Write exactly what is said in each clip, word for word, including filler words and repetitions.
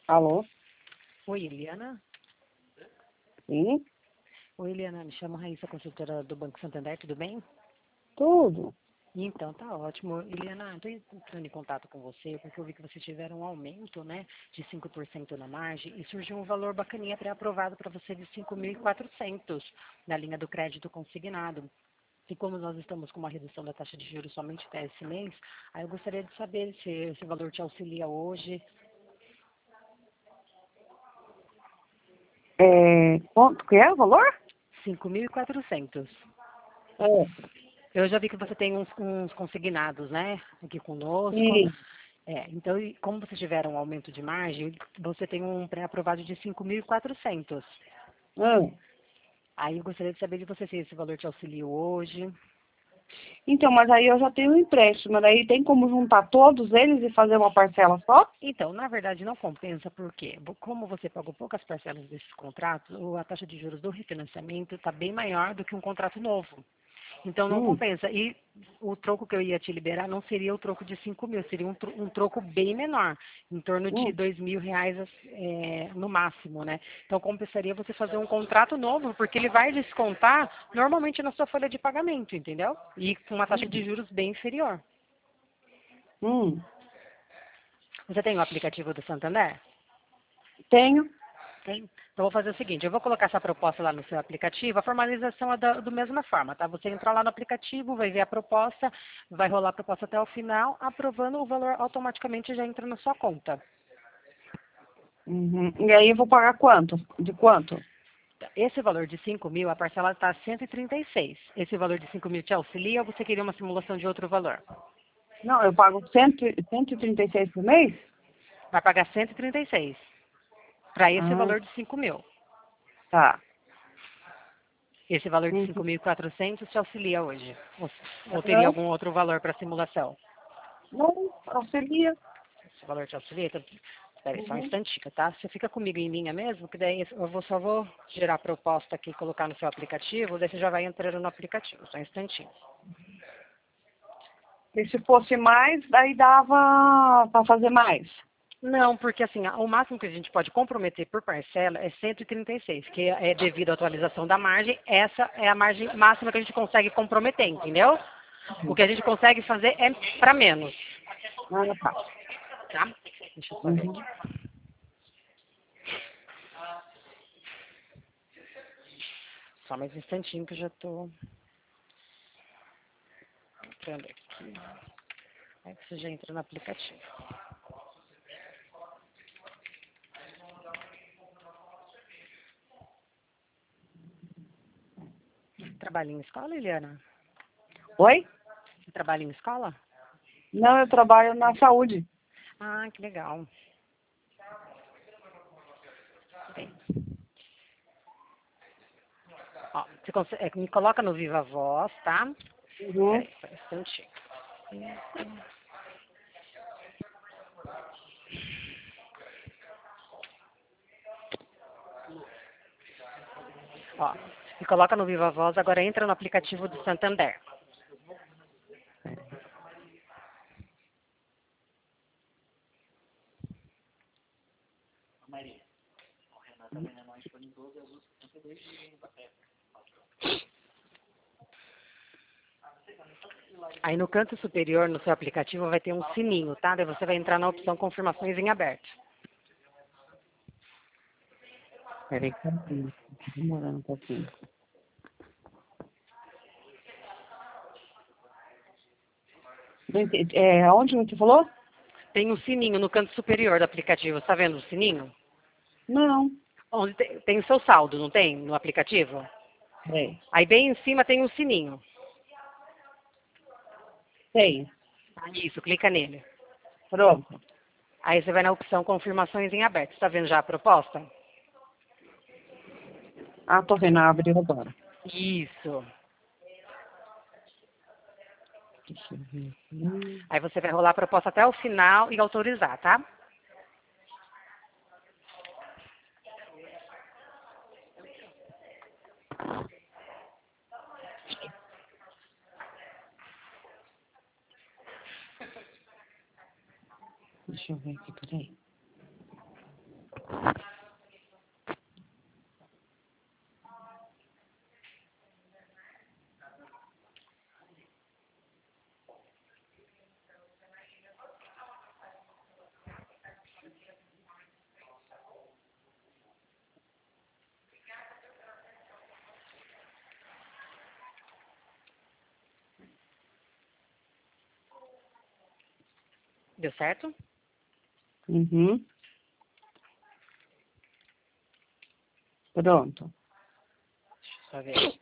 Alô? Oi, Eliana. Sim? Oi, Eliana. Me chamo Raíssa, consultora do Banco Santander. Tudo bem? Tudo. Então, tá ótimo. Eliana, estou entrando em contato com você porque eu vi que vocês tiveram um aumento, né, de cinco por cento na margem e surgiu um valor bacaninha pré-aprovado para você de cinco mil e quatrocentos na linha do crédito consignado. E como nós estamos com uma redução da taxa de juros somente até esse mês, aí eu gostaria de saber se esse valor te auxilia hoje. É, quanto que é o valor? cinco mil e quatrocentos. É. Eu já vi que você tem uns, uns consignados, né, aqui conosco. Sim. É, então, e como vocês tiveram um aumento de margem, você tem um pré-aprovado de cinco mil e quatrocentos. Ah. Aí eu gostaria de saber de você se esse valor te auxilia hoje. Então, mas aí eu já tenho um empréstimo, daí tem como juntar todos eles e fazer uma parcela só? Então, na verdade, não compensa, porque como você pagou poucas parcelas desses contratos, o- a taxa de juros do refinanciamento está bem maior do que um contrato novo. Então, não Hum. compensa. E o troco que eu ia te liberar não seria o troco de cinco mil, seria um, tro- um troco bem menor, em torno de Hum. dois mil reais é, no máximo, né? Então, compensaria você fazer um contrato novo, porque ele vai descontar normalmente na sua folha de pagamento, entendeu? E com uma taxa de juros bem inferior. Hum. Você tem o aplicativo do Santander? Tenho. Tem. Então, eu vou fazer o seguinte, eu vou colocar essa proposta lá no seu aplicativo, a formalização é da, do mesma forma, tá? Você entra lá no aplicativo, vai ver a proposta, vai rolar a proposta até o final, aprovando, o valor automaticamente já entra na sua conta. Uhum. E aí eu vou pagar quanto? De quanto? Esse valor de cinco mil, a parcela está cento e trinta e seis. Esse valor de cinco mil te auxilia ou você queria uma simulação de outro valor? Não, eu pago cem, cento e trinta e seis por mês? Vai pagar cento e trinta e seis para esse Ah, valor de cinco mil. tá. Esse valor de cinco Uhum. mil e quatrocentos te auxilia hoje? Ou, ou teria Não, algum outro valor para simulação? não, auxilia. Esse valor te auxilia? Então, espera aí só um Uhum. instantinho, tá? Você fica comigo em linha mesmo, que daí eu vou, só vou gerar a proposta aqui e colocar no seu aplicativo, daí você já vai entrando no aplicativo, só um instantinho. E se fosse mais, daí dava para fazer mais. Não, porque assim, o máximo que a gente pode comprometer por parcela é cento e trinta e seis, que é devido à atualização da margem, essa é a margem máxima que a gente consegue comprometer, entendeu? O que a gente consegue fazer é para menos, Ah, tá. tá? Deixa eu só ver Uhum. aqui. Só mais um instantinho que eu já tô entrando aqui. Aí você já entra no aplicativo. Trabalha em escola, Eliana? Oi? Você trabalha em escola? Não, eu trabalho na saúde. Ah, que legal. Bem, ó, você consegue, é, me coloca no Viva Voz, tá? Uhum. Peraí, só um instantinho. Ó, me coloca no Viva Voz, agora entra no aplicativo do Santander. Aí no canto superior, no seu aplicativo, vai ter um sininho, tá? Daí você vai entrar na opção confirmações em aberto. Peraí, só um pouquinho. Tá demorando um pouquinho. Não entendi. É, onde você falou? Tem um sininho no canto superior do aplicativo, tá vendo o sininho? Não. Onde tem, tem o seu saldo, não tem? No aplicativo? Peraí. Aí bem em cima tem um sininho. Tem. Isso, clica nele. Pronto. Aí você vai na opção confirmações em aberto. Está vendo já a proposta? Ah, tô vendo, abriu agora. Isso. Deixa eu ver aqui. Aí você vai rolar a proposta até o final e autorizar, tá? Deixa eu ver aqui, peraí. Deu certo? Uhum. Pronto. Deixa eu só ver.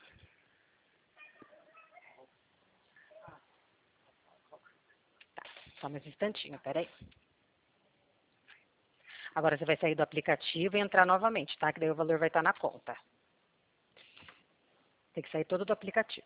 Tá, só mais um instantinho, peraí. Agora você vai sair do aplicativo e entrar novamente, tá? Que daí o valor vai estar na conta. Tem que sair todo do aplicativo.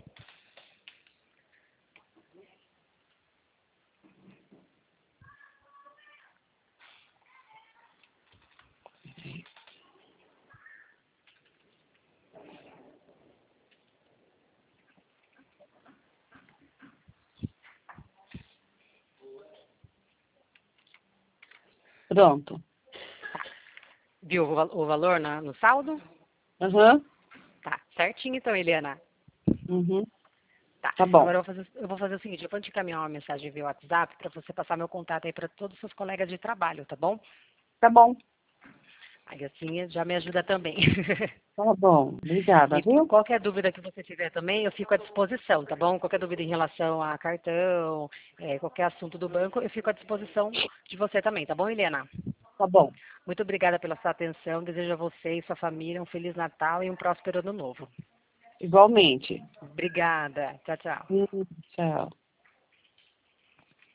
Pronto. Viu o, val- o valor na- no saldo? Aham. Tá, certinho então, Eliana. Uhum. Tá, Tá bom. agora eu vou, fazer, eu vou fazer o seguinte, eu vou te encaminhar uma mensagem via WhatsApp para você passar meu contato aí para todos os seus colegas de trabalho, tá bom? Tá bom. Aí assim já me ajuda também. Tá bom. Obrigada, E viu? qualquer dúvida que você tiver também, eu fico à disposição, tá bom? Qualquer dúvida em relação a cartão, é, qualquer assunto do banco, eu fico à disposição de você também, tá bom, Helena? Tá bom. Muito obrigada pela sua atenção. Desejo a você e sua família um Feliz Natal e um próspero Ano Novo. Igualmente. Obrigada. Tchau, tchau. Hum, tchau.